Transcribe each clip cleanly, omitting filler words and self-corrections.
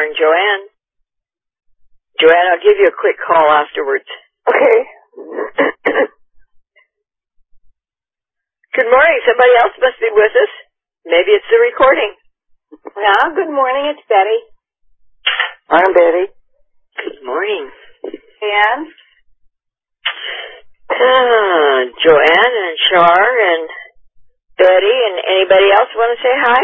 Char and Joanne. Joanne, I'll give you a quick call afterwards. Okay. Good morning. Somebody else must be with us. Maybe it's the recording. Yeah, good morning. It's Betty. I'm Betty. Good morning. And? Joanne and Char and Betty and anybody else want to say hi?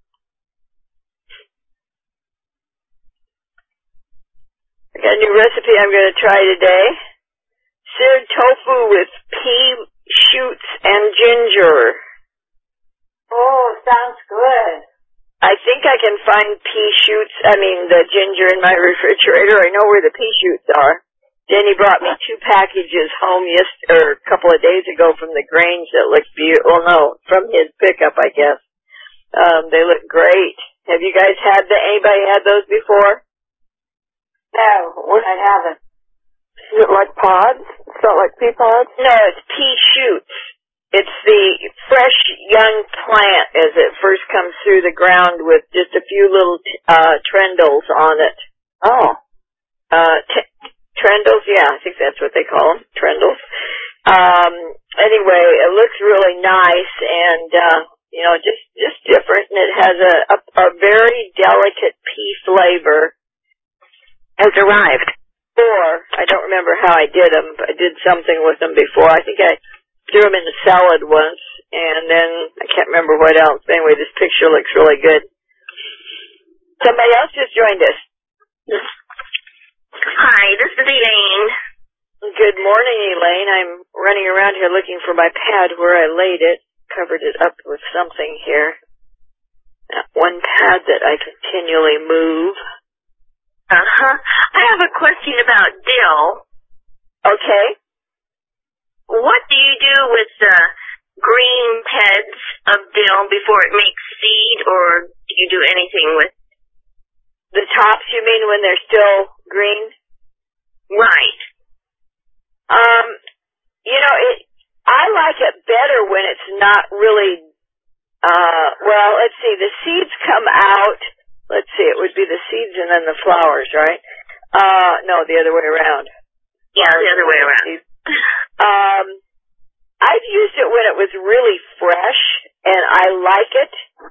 I got a new recipe I'm going to try today. Seared tofu with pea shoots and ginger. Oh, sounds good. I think I can find the ginger in my refrigerator. I know where the pea shoots are. Jenny brought me 2 packages home a couple of days ago from the Grange that looked beautiful. Well, no, from his pickup, I guess. They look great. Have you guys anybody had those before? No, I haven't. Is it like pods? It's not like pea pods? No, it's pea shoots. It's the fresh young plant as it first comes through the ground with just a few little trendles on it. Oh. Trendles, yeah, I think that's what they call them, trendles. Anyway, it looks really nice and, just different, and it has a very delicate pea flavor. Has arrived. Or, I don't remember how I did them, but I did something with them before. I think I threw them in a salad once, and then I can't remember what else. But anyway, this picture looks really good. Somebody else just joined us. Hi, this is Elaine. Good morning, Elaine. I'm running around here looking for my pad where I laid it. Covered it up with something here. That one pad that I continually move. I have a question about dill. Okay. What do you do with the green heads of dill before it makes seed, or do you do anything with the tops? You mean when they're still green? Right. I like it better when it's not really, let's see, the seeds come out. Let's see, it would be the seeds and then the flowers, right? No, the other way around. Yeah, the other way around. I've used it when it was really fresh, and I like it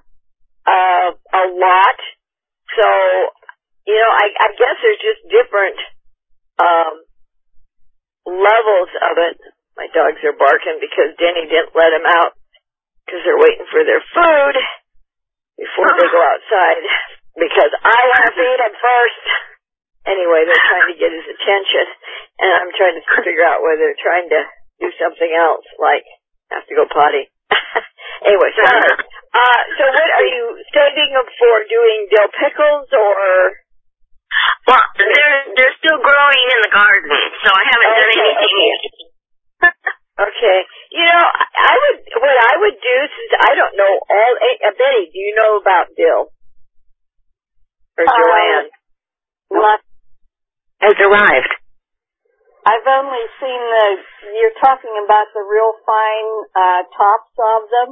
a lot. So, I guess there's just different levels of it. My dogs are barking because Denny didn't let them out because they're waiting for their food before they go outside because I want to feed them first. Anyway, they're trying to get his attention, and I'm trying to figure out whether they're trying to do something else, like have to go potty. Anyway, sorry. So what are you saving them for, doing dill pickles or? Well, they're still growing in the garden, so I haven't done anything yet. Okay. What I would do, since I don't know Betty, do you know about dill? Or Joanne? What? Has arrived. I've only seen you're talking about the real fine tops of them?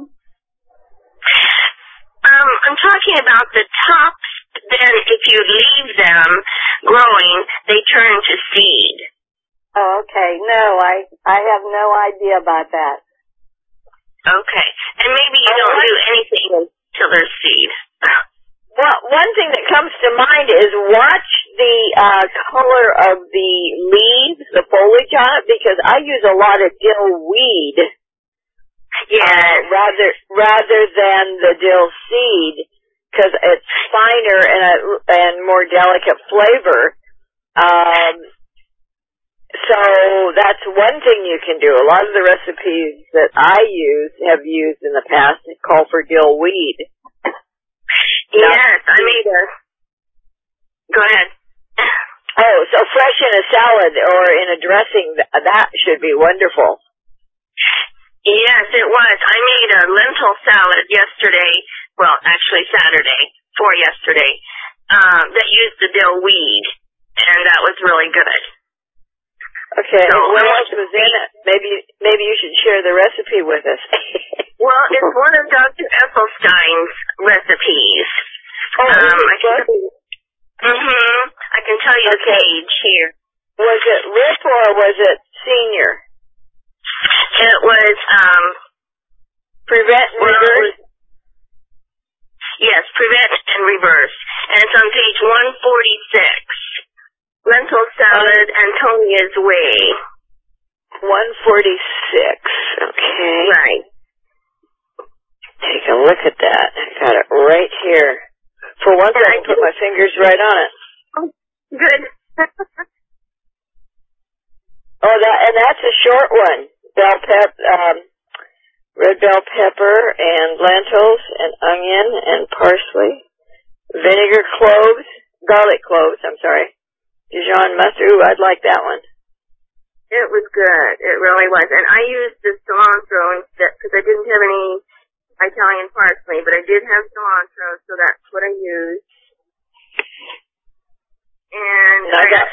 I'm talking about the tops, then if you leave them growing, they turn to seed. Oh, okay. No, I have no idea about that. Okay. And maybe you don't do anything until there's seed. Well, one thing that comes to mind is watch the color of the leaves, the foliage on it, because I use a lot of dill weed. Yeah. Rather than the dill seed, because it's finer and more delicate flavor. So that's one thing you can do. A lot of the recipes that I have used in the past call for dill weed. Yes, I made a... Go ahead. Oh, so fresh in a salad or in a dressing, that should be wonderful. Yes, it was. I made a lentil salad yesterday, well, actually Saturday, for yesterday, that used the dill weed, and that was really good. Okay, so, what else was in it? Maybe you should share the recipe with us. Well, it's one of Dr. Esselstein's recipes. Oh, I tell you the page here. Was it RIP or was it senior? It was, Prevent and Reverse? Yes, Prevent and Reverse. And it's on page 146. Lentil Salad, Antonia's Way. 146. Okay. Right. Take a look at that. I got it right here. For once, I can put my fingers right on it. Good. That's a short one. Red bell pepper and lentils and onion and parsley. Vinegar cloves, garlic cloves, I'm sorry. Dijon mustard. Ooh, I'd like that one. It was good. It really was. And I used the cilantro instead because I didn't have any Italian parsley, but I did have cilantro, so that's what I used. And I got...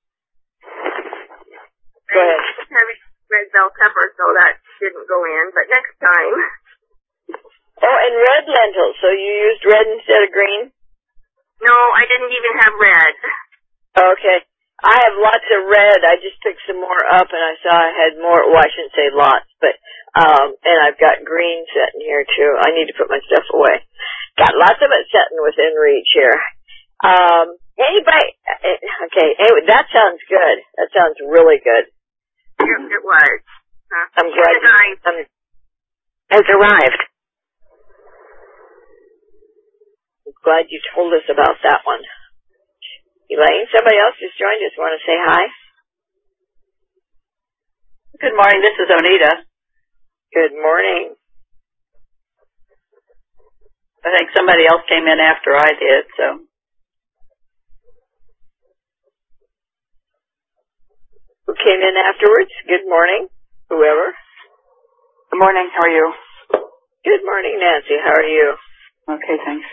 Go ahead. Having red bell pepper, so that didn't go in, but next time. Oh, and red lentils. So you used red instead of green? No, I didn't even have red. Okay. I have lots of red. I just picked some more up, and I saw I had more. Well, I shouldn't say lots, but and I've got green sitting here too. I need to put my stuff away. Got lots of it sitting within reach here. Anybody? Okay. Anyway, that sounds good. That sounds really good. It was. I'm glad has arrived. I'm glad you told us about that one. Elaine, somebody else just joined us. Want to say hi? Good morning. This is Onita. Good morning. I think somebody else came in after I did, so. Who came in afterwards? Good morning, whoever. Good morning. How are you? Good morning, Nancy. How are you? Okay, thanks.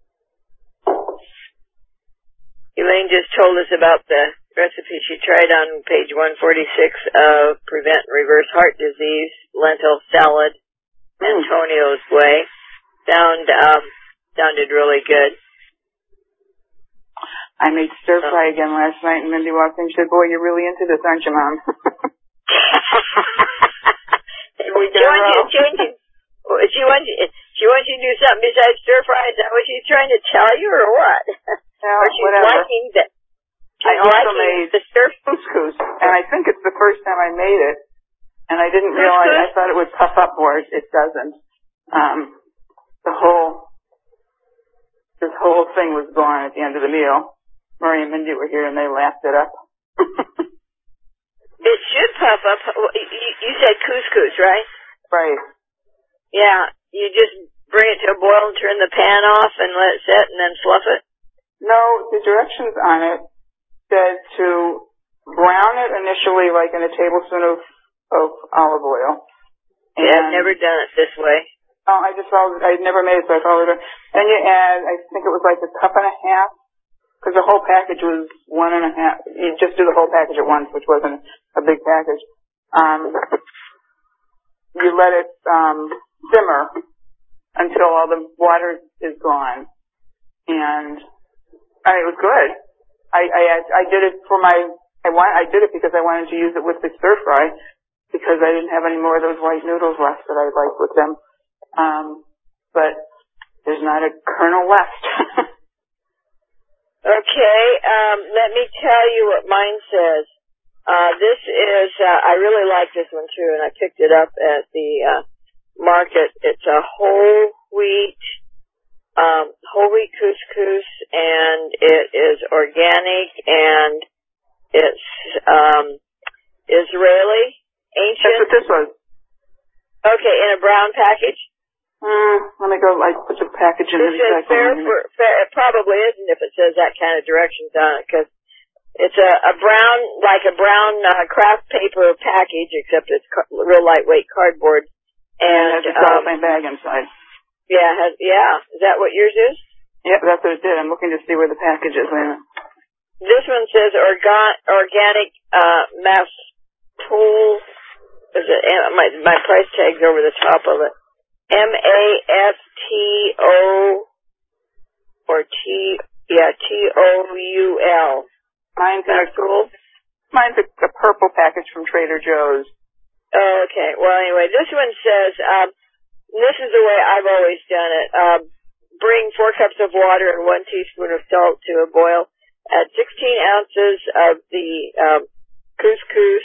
Elaine just told us about the recipe she tried on page 146 of Prevent and Reverse Heart Disease, Lentil Salad, Antonio's Way. Sounded really good. I made stir fry again last night, and Mindy walked in and said, "Boy, you're really into this, aren't you, Mom?" She wants you to do something besides stir fry. Is that what she's trying to tell you, or what? Well, or she's whatever. liking that. I also made the stir couscous, and I think it's the first time I made it, and I didn't realize. I thought it would puff up more. It doesn't. This whole thing was gone at the end of the meal. Murray and Mindy were here, and they laughed it up. It should puff up. You said couscous, right? Right. Yeah. You just bring it to a boil and turn the pan off and let it set and then fluff it? No, the directions on it said to brown it initially like in a tablespoon of olive oil. Yeah, I've never done it this way. Oh, I just followed, I'd never made it, so I followed it. And you add, I think it was like a cup and a half, because the whole package was 1.5. You just do the whole package at once, which wasn't a big package. You let it simmer until all the water is gone. And it was good. I did it for I did it because I wanted to use it with the stir fry, because I didn't have any more of those white noodles left that I like with them. But there's not a kernel left. Okay, let me tell you what mine says. This is, I really like this one too, and I picked it up at the market. It's a whole wheat couscous, and it is organic, and it's Israeli, ancient. That's what this was. Okay, in a brown package. Let me go, put the package in the recycle. It probably isn't if it says that kind of directions on it, because it's a brown craft paper package, except it's real lightweight cardboard. And it has a cellophane bag inside. Yeah, Is that what yours is? Yeah, that's what it did. I'm looking to see where the package is. Wait a minute. This one says organic mastool. Is it? My price tag's over the top of it. MASTO or TOUL. Mine's That's cool. Mine's a purple package from Trader Joe's. Okay. Well, anyway, this one says, this is the way I've always done it. Bring 4 cups of water and 1 teaspoon of salt to a boil. Add 16 ounces of the couscous.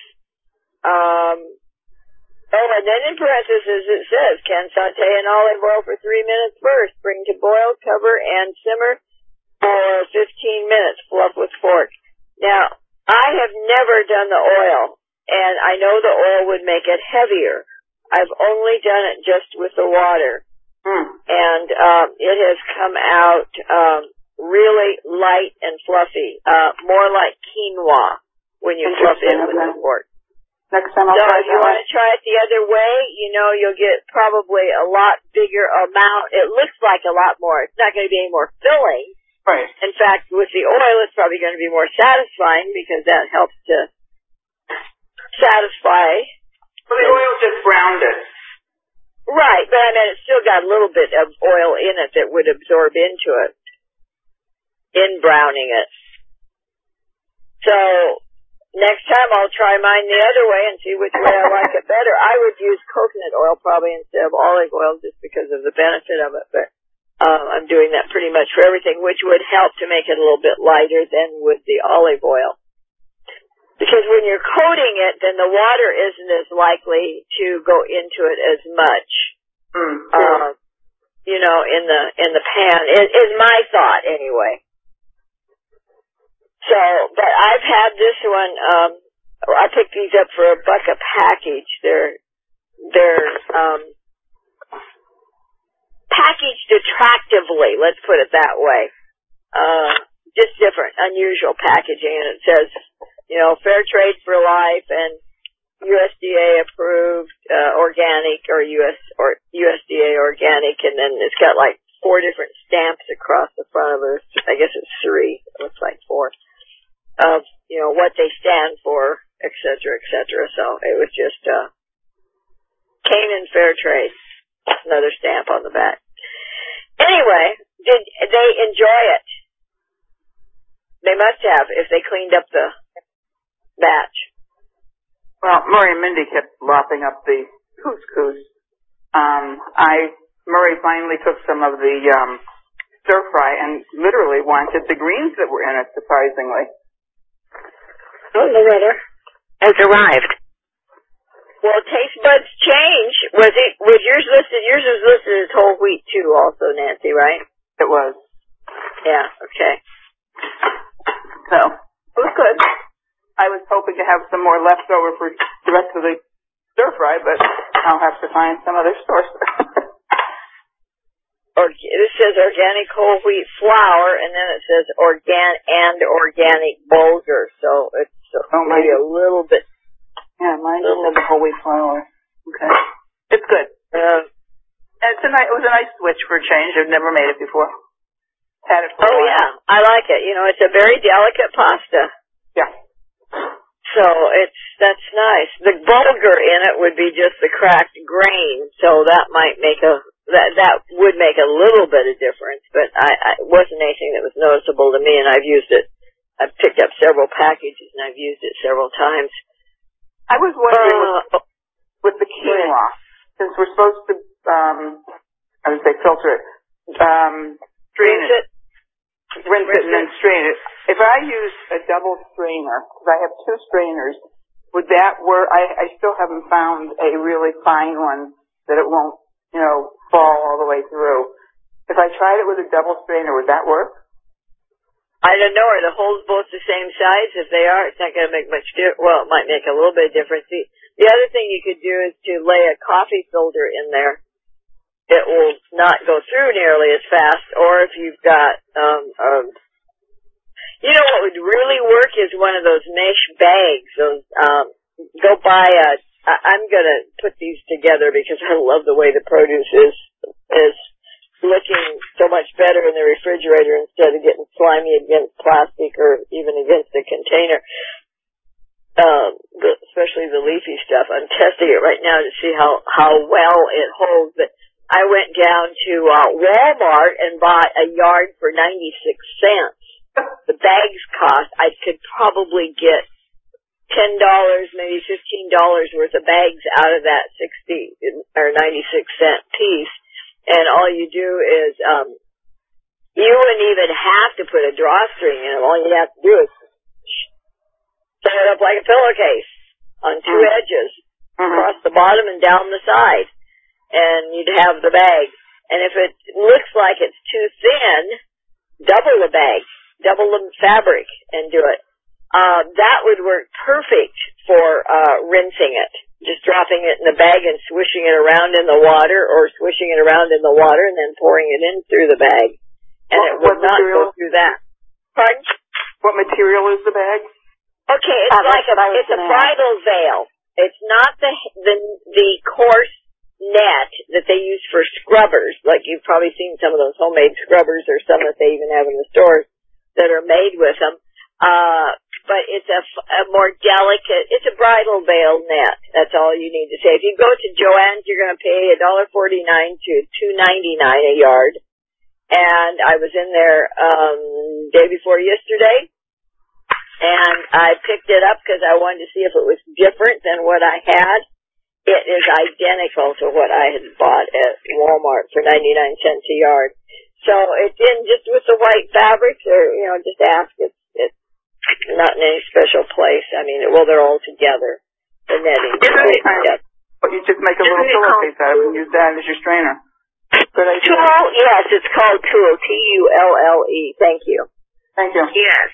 And then in parentheses it says, can saute in olive oil for 3 minutes first. Bring to boil, cover, and simmer for 15 minutes. Fluff with fork. Now, I have never done the oil, and I know the oil would make it heavier. I've only done it just with the water. And it has come out really light and fluffy, more like quinoa when you fluff it with the fork. Next time I'll try it. So if you want to try it the other way, you'll get probably a lot bigger amount. It looks like a lot more. It's not going to be any more filling. Right. In fact, with the oil, it's probably going to be more satisfying because that helps to satisfy. Well, the oil just browned it. Right, but I mean, it's still got a little bit of oil in it that would absorb into it in browning it. So next time I'll try mine the other way and see which way I like it better. I would use coconut oil probably instead of olive oil just because of the benefit of it, but I'm doing that pretty much for everything, which would help to make it a little bit lighter than with the olive oil. Because when you're coating it, then the water isn't as likely to go into it as much. In the pan is my thought anyway. So, but I've had this one. I picked these up for $1 a package. They're packaged attractively. Let's put it that way. Just different, unusual packaging, and it says, fair trade for life and USDA approved, organic or USDA organic, and then it's got like 4 different stamps across the front of it. I guess it's 3. It looks like 4 of, what they stand for, et cetera, et cetera. So it was just, came in fair trade. Another stamp on the back. Anyway, did they enjoy it? They must have if they cleaned up the batch. Well, Murray and Mindy kept lopping up the couscous. Murray finally took some of the stir fry and literally wanted the greens that were in it, surprisingly. Oh, the weather has arrived. Well, taste buds change. Was yours listed? Yours was listed as whole wheat too, also, Nancy, right? It was. Yeah. Okay. So it was good. I was hoping to have some more left over for the rest of the stir fry, but I'll have to find some other source. This says organic whole wheat flour, and then it says organic bulgur. So it's maybe a little bit. Yeah, mine just had the whole wheat flour. Okay. It's good. It was a nice switch for a change. I've never made it before. Had it for a while. Yeah. I like it. It's a very delicate pasta. Yeah. So that's nice. The bulgur in it would be just the cracked grain, so that might make that would make a little bit of difference, but it wasn't anything that was noticeable to me, and I've used it. I've picked up several packages, and I've used it several times. I was wondering with the quinoa, since we're supposed to, filter it, rinse it and then strain it. If I use a double strainer, because I have 2 strainers, would that work? I still haven't found a really fine one that it won't, fall all the way through. If I tried it with a double strainer, would that work? I don't know. Are the holes both the same size? If they are, it's not going to make much difference. Well, it might make a little bit of difference. The other thing you could do is to lay a coffee filter in there. It will not go through nearly as fast. Or if you've got, what would really work is one of those mesh bags. Go buy I'm going to put these together because I love the way the produce is looking so much better in the refrigerator instead of getting slimy against plastic or even against a container. Especially the leafy stuff. I'm testing it right now to see how well it holds. But I went down to Walmart and bought a yard for 96 cents. the bags cost, I could probably get $10, maybe $15 worth of bags out of that 60 or 96-cent piece. And all you do is, you wouldn't even have to put a drawstring in them. All you have to do is set it up like a pillowcase on two edges, across the bottom and down the side. And you'd have the bag. And if it looks like it's too thin, double the bag, double the fabric and do it. That would work perfect for rinsing it. Just dropping it in the bag and swishing it around in the water, or swishing it around in the water and then pouring it in through the bag. And it would not go through that. Pardon? What material is the bag? Okay, it's a bridal veil. It's not the coarse net that they use for scrubbers. Like you've probably seen some of those homemade scrubbers, or some that they even have in the stores that are made with them. But it's a more delicate, it's a bridal veil net. That's all you need to say. If you go to Joann's, you're going to pay $1.49 to $2.99 a yard. And I was in there, day before yesterday, and I picked it up because I wanted to see if it was different than what I had. It is identical to what I had bought at Walmart for 99 cents a yard. So it's in just with the white fabrics, or, just ask. It's not in any special place. I mean, they're all together. The netting. You just make a little pillowcase out of it and use that as your strainer. Good idea. Tulle? Yes, it's called Tulle. Tulle. Thank you. Thank you. Yes.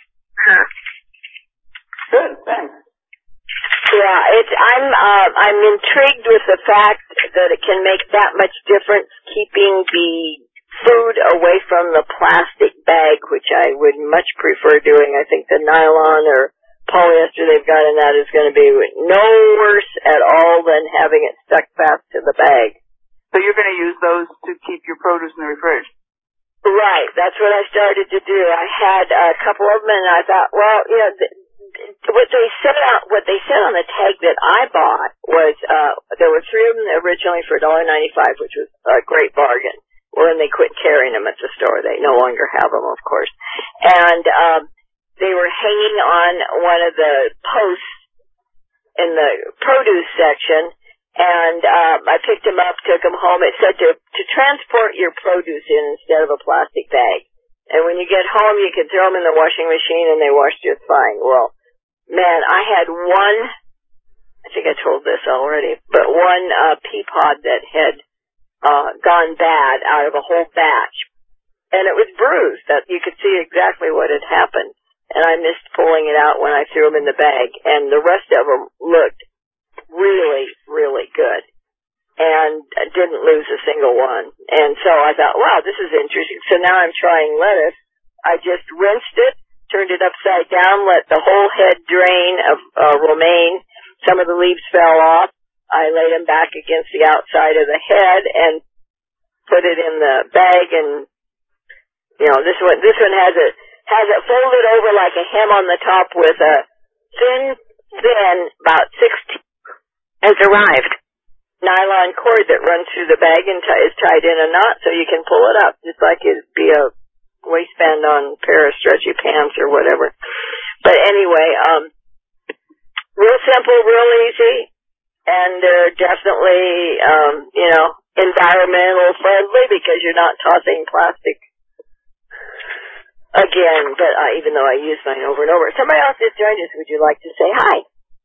Good, thanks. Yeah, I'm intrigued with the fact that it can make that much difference keeping the food away from the plastic bag, which I would much prefer doing. I think the nylon or polyester they've got in that is going to be no worse at all than having it stuck fast to the bag. So you're going to use those to keep your produce in the fridge? Right, that's what I started to do. I had a couple of them, and I thought, well, what they said on the tag that I bought was there were 3 of them originally for $1.95, which was a great bargain. Well, then they quit carrying them at the store. They no longer have them, of course. And they were hanging on one of the posts in the produce section, and I picked them up, took them home. It said to transport your produce in instead of a plastic bag. And when you get home, you can throw them in the washing machine, and they wash just fine. Well, man, I had one, I think I told this already, but one pea pod that had gone bad out of a whole batch. And it was bruised. That you could see exactly what had happened. And I missed pulling it out when I threw them in the bag. And the rest of them looked really, really good. And I didn't lose a single one. And so I thought, wow, this is interesting. So now I'm trying lettuce. I just rinsed it, turned it upside down, let the whole head drain of romaine. Some of the leaves fell off. I laid them back against the outside of the head and put it in the bag. And this one has it folded over like a hem on the top with a thin, about 16 has arrived nylon cord that runs through the bag and is tied in a knot, so you can pull it up just like it'd be a waistband on a pair of stretchy pants or whatever. But anyway, real simple, real easy. And they're definitely, environmental friendly because you're not tossing plastic again. But even though I use mine over and over. Somebody else just joined us. Would you like to say hi?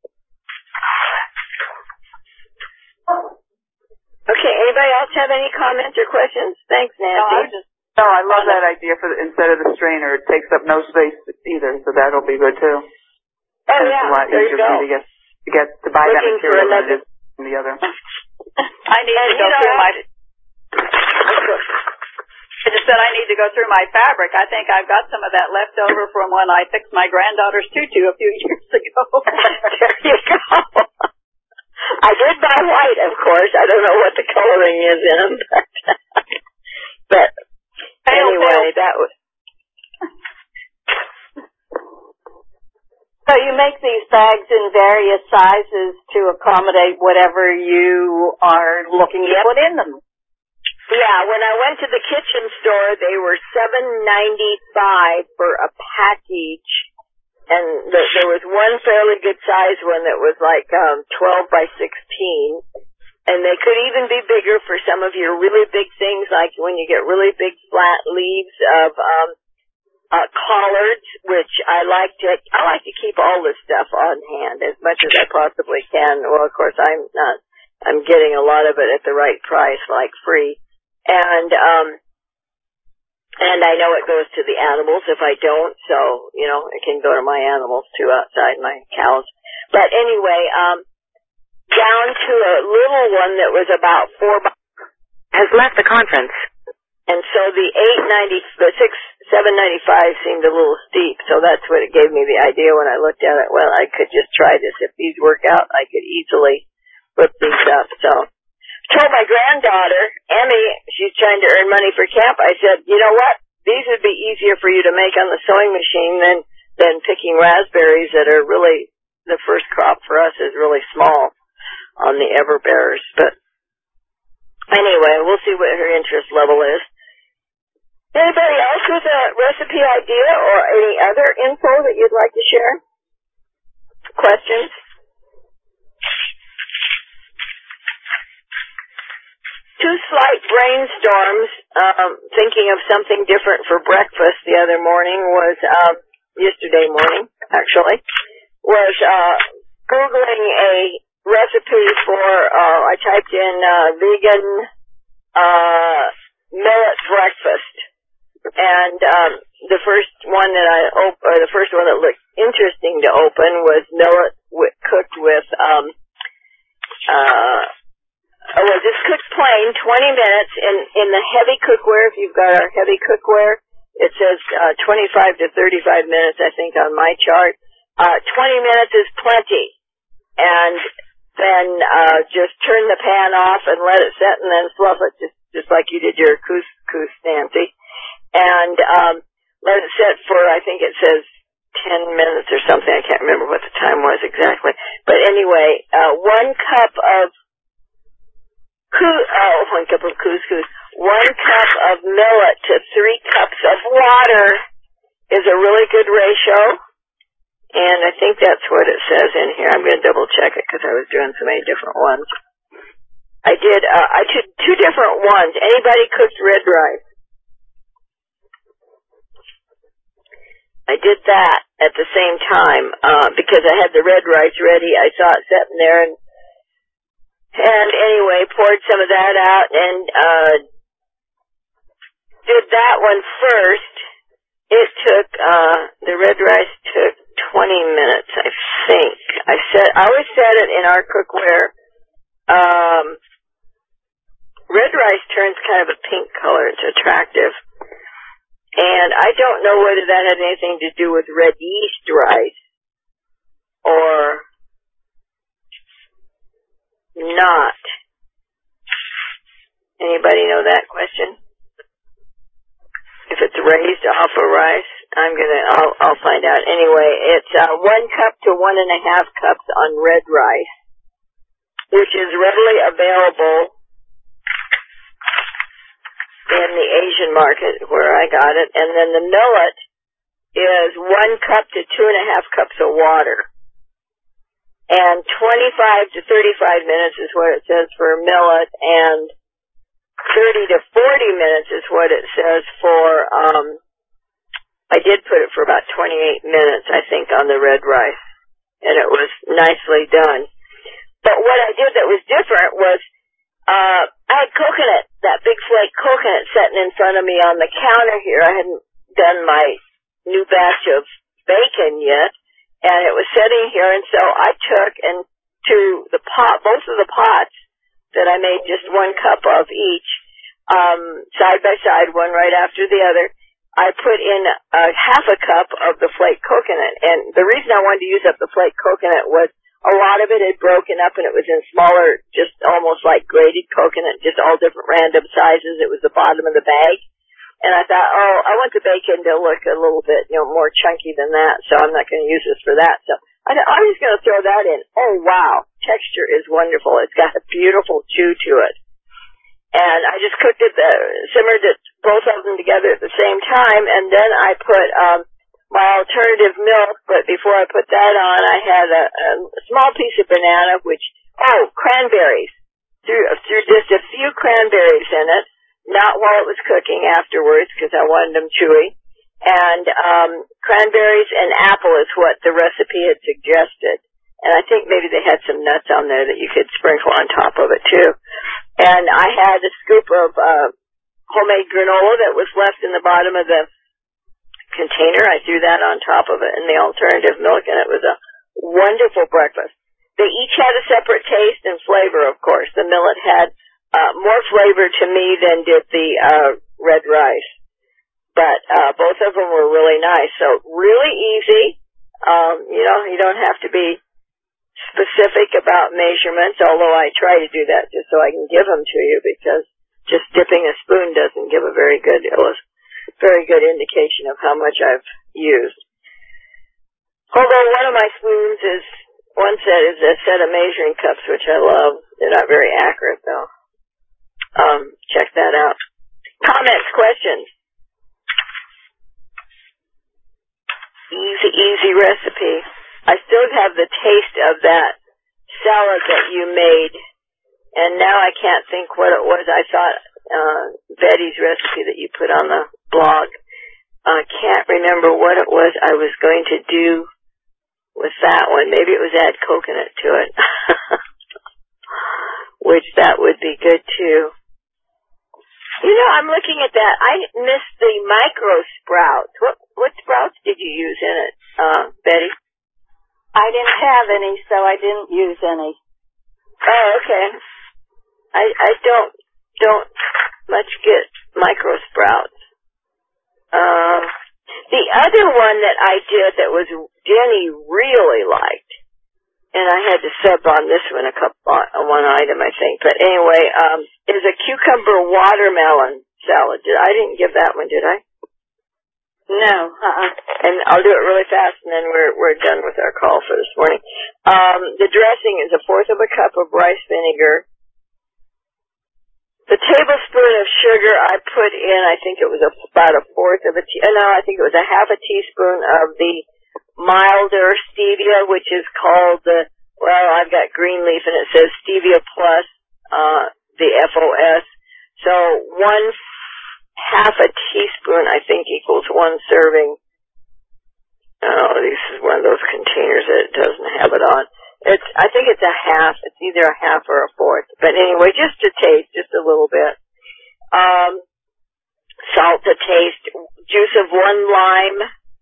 Okay, anybody else have any comments or questions? Thanks, Nancy. No, I love that idea for instead of the strainer. It takes up no space either, so that'll be good too. Oh, yeah, it's a lot easier for me to buy that material than it is from the other. I need to go through my... I just said I need to go through my fabric. I think I've got some of that left over from when I fixed my granddaughter's tutu a few years ago. There you go. I did buy white, of course. I don't know what the coloring is in them, but anyway, that was... So you make these bags in various sizes to accommodate whatever you are looking to put in them. Yeah, when I went to the kitchen store, they were $7.95 for a package, and there was one fairly good size one that was like 12 by 16, and they could even be bigger for some of your really big things, like when you get really big flat leaves of collards, which I like to keep all this stuff on hand as much as I possibly can. Well, of course, I'm getting a lot of it at the right price, like free. And I know it goes to the animals if I don't, so, it can go to my animals too outside, my cows. But anyway, down to a little one that was about $4 has left the conference. And so the $7.95 seemed a little steep, so that's what it gave me the idea when I looked at it. Well, I could just try this. If these work out, I could easily whip these up, so. Told my granddaughter, Emmy, she's trying to earn money for camp. I said, you know what? These would be easier for you to make on the sewing machine than picking raspberries that are really, the first crop for us is really small on the Everbearers. But anyway, we'll see what her interest level is. Anybody else with a recipe idea or any other info that you'd like to share? Questions? Two slight brainstorms, thinking of something different for breakfast the other morning was, yesterday morning, actually, was, Googling a recipe for, I typed in, vegan, millet breakfast. And, the first one that looked interesting to open was millet cooked with, just cooked plain, 20 minutes in the heavy cookware. If you've got our heavy cookware, it says 25 to 35 minutes, I think, on my chart. 20 minutes is plenty. And then just turn the pan off and let it set and then fluff it, just like you did your couscous, Nancy. And let it set for, I think it says 10 minutes or something. I can't remember what the time was exactly. But anyway, 1 cup of couscous, 1 cup of millet to 3 cups of water is a really good ratio. And I think that's what it says in here. I'm going to double check it because I was doing so many different ones. I did 2 different ones. Anybody cooked red rice? I did that at the same time, because I had the red rice ready. I saw it sitting there and anyway, poured some of that out and, did that one first. It took, the red rice took 20 minutes, I think. I always set it in our cookware. Red rice turns kind of a pink color. It's attractive. And I don't know whether that had anything to do with red yeast rice or not. Anybody know that question? If it's raised off of rice, I'll find out. Anyway, it's 1 cup to 1.5 cups on red rice, which is readily available in the Asian market where I got it. And then the millet is 1 cup to 2.5 cups of water. And 25 to 35 minutes is what it says for millet, and 30 to 40 minutes is what it says for, I did put it for about 28 minutes, I think, on the red rice. And it was nicely done. But what I did that was different was, I had coconut, that big flake coconut sitting in front of me on the counter here. I hadn't done my new batch of bacon yet, and it was sitting here, and so I took and to the pot, both of the pots that I made just 1 cup of each, side by side, one right after the other, I put in half a cup of the flake coconut. And the reason I wanted to use up the flake coconut was a lot of it had broken up and it was in smaller, just almost like grated coconut, just all different random sizes. It was the bottom of the bag. And I thought, I want the bacon to look a little bit, more chunky than that, so I'm not going to use this for that. So I'm just going to throw that in. Oh, wow. Texture is wonderful. It's got a beautiful chew to it. And I just simmered it, both of them together at the same time, and then I put my alternative milk, but before I put that on, I had a small piece of banana, cranberries. Threw just a few cranberries in it, not while it was cooking, afterwards, because I wanted them chewy. And cranberries and apple is what the recipe had suggested. And I think maybe they had some nuts on there that you could sprinkle on top of it, too. And I had a scoop of homemade granola that was left in the bottom of the container. I threw that on top of it and the alternative milk, and it was a wonderful breakfast. They each had a separate taste and flavor, of course. The millet had more flavor to me than did the red rice. But both of them were really nice. So really easy. You don't have to be specific about measurements, although I try to do that just so I can give them to you, because just dipping a spoon doesn't give a very good indication of how much I've used. Although one of my spoons is a set of measuring cups, which I love. They're not very accurate, though. Check that out. Comments, questions? Easy recipe. I still have the taste of that salad that you made, and now I can't think what it was. I thought Betty's recipe that you put on the blog. I can't remember what it was I was going to do with that one. Maybe it was add coconut to it, which that would be good too. I'm looking at that. I missed the micro sprouts. What sprouts did you use in it, Betty? I didn't have any, so I didn't use any. Oh, okay. I don't much get micro sprouts. The other one that I did that was Denny really liked, and I had to sub on this one one item, I think. But anyway, is a cucumber watermelon salad. I didn't give that one, did I? No. And I'll do it really fast, and then we're done with our call for this morning. The dressing is 1/4 of a cup of rice vinegar. The tablespoon of sugar I put in, I think it was about 1/4 of I think it was 1/2 teaspoon of the milder stevia, which is called I've got green leaf and it says stevia plus, the FOS. So 1/2 teaspoon, I think, equals 1 serving. Oh, this is one of those containers that it doesn't have it on. I think it's 1/2. It's either 1/2 or 1/4. But anyway, just to taste, just a little bit. Salt to taste. Juice of 1 lime.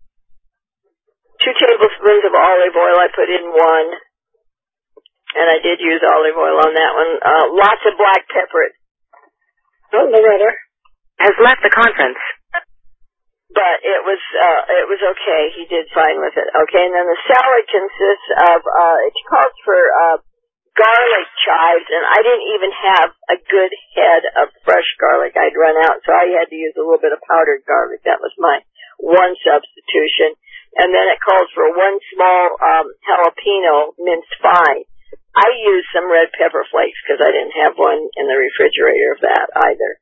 2 tablespoons of olive oil. I put in 1. And I did use olive oil on that one. Lots of black pepper. Oh, Loretta has left the conference. But it was okay. He did fine with it. Okay, and then the salad consists of, it calls for, garlic chives, and I didn't even have a good head of fresh garlic. I'd run out, so I had to use a little bit of powdered garlic. That was my one substitution. And then it calls for 1 small, jalapeno minced fine. I used some red pepper flakes because I didn't have one in the refrigerator of that either.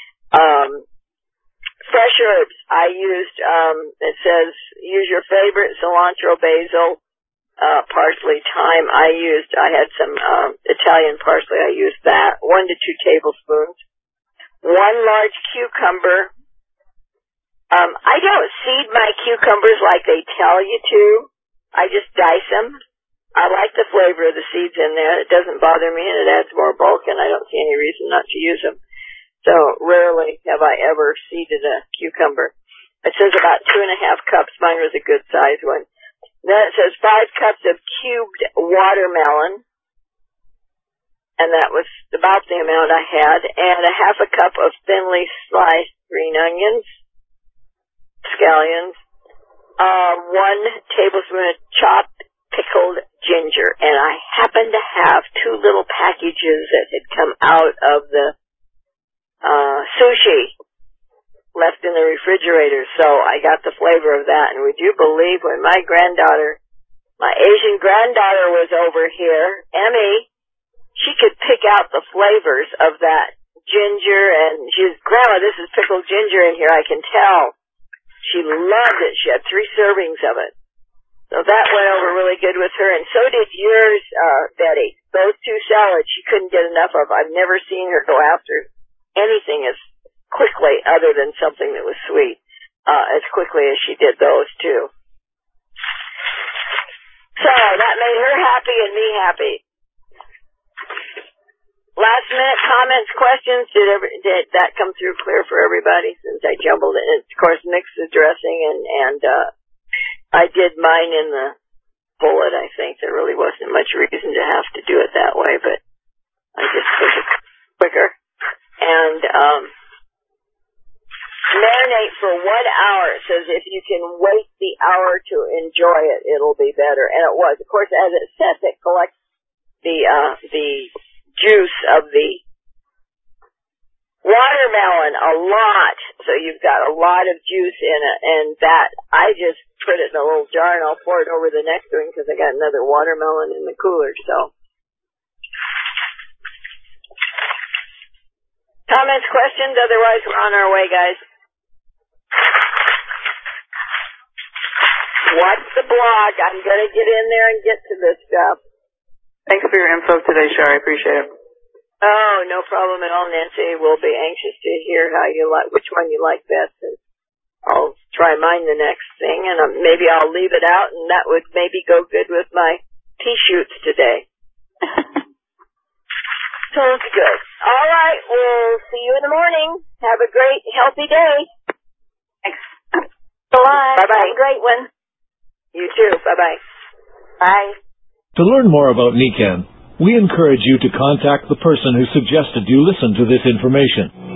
Fresh herbs, I used, it says, use your favorite cilantro, basil, parsley, thyme. I had some, Italian parsley. I used that. 1 to 2 tablespoons. 1 large cucumber. I don't seed my cucumbers like they tell you to. I just dice them. I like the flavor of the seeds in there. It doesn't bother me, and it adds more bulk, and I don't see any reason not to use them. So rarely have I ever seeded a cucumber. It says about 2.5 cups. Mine was a good size one. Then it says 5 cups of cubed watermelon, and that was about the amount I had, and 1/2 cup of thinly sliced green onions, scallions, 1 tablespoon of chopped pickled ginger, and I happened to have 2 little packages that had come out of the sushi left in the refrigerator, so I got the flavor of that. And would you believe when my Asian granddaughter was over here, Emmy, she could pick out the flavors of that ginger, and she was, Grandma, this is pickled ginger in here, I can tell. She loved it. She had 3 servings of it. So that went over really good with her, and so did yours, Betty. Those 2 salads she couldn't get enough of. I've never seen her go after anything as quickly, other than something that was sweet, as quickly as she did those 2. So that made her happy and me happy. Last minute comments, questions, did that come through clear for everybody since I jumbled it? And of course, mixed the dressing and I did mine in the bullet. I think there really wasn't much reason to have to do it that way, but I just did it quicker. And marinate for 1 hour. It says if you can wait the hour to enjoy it, it'll be better. And it was. Of course, as it says, it collects the juice of the watermelon a lot. So you've got a lot of juice in it. And that, I just put it in a little jar and I'll pour it over the next one because I got another watermelon in the cooler. So. Comments, questions? Otherwise, we're on our way, guys. What's the blog? I'm going to get in there and get to this stuff. Thanks for your info today, Sherry. I appreciate it. Oh, no problem at all, Nancy. We'll be anxious to hear how you like, which one you like best. And I'll try mine the next thing, and maybe I'll leave it out, and that would maybe go good with my pea shoots today. So it's good. All right, we'll see you in the morning. Have a great, healthy day. Thanks. Bye-bye. Bye-bye. Have a great one. You too. Bye-bye. Bye. To learn more about NECAN, we encourage you to contact the person who suggested you listen to this information.